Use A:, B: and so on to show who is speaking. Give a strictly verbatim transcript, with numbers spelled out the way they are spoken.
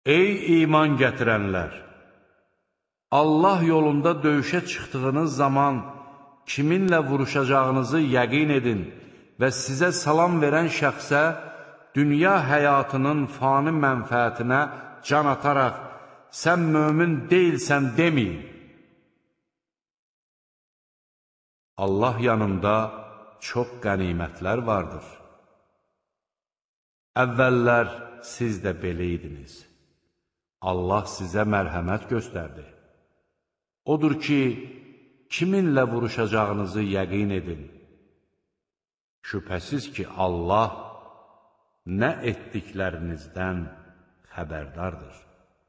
A: Ey iman gətirənlər! Allah yolunda döyüşə çıxdığınız zaman kiminlə vuruşacağınızı yəqin edin və sizə salam verən şəxsə dünya həyatının fani mənfəətinə can ataraq, sən mömin deyilsən deməyin. Allah yanında çox qənimətlər vardır. Əvvəllər siz də belə idiniz. Allah sizə mərhəmət göstərdi. Odur ki, kiminlə vuruşacağınızı yəqin edin. Şübhəsiz ki, Allah nə etdiklərinizdən xəbərdardır.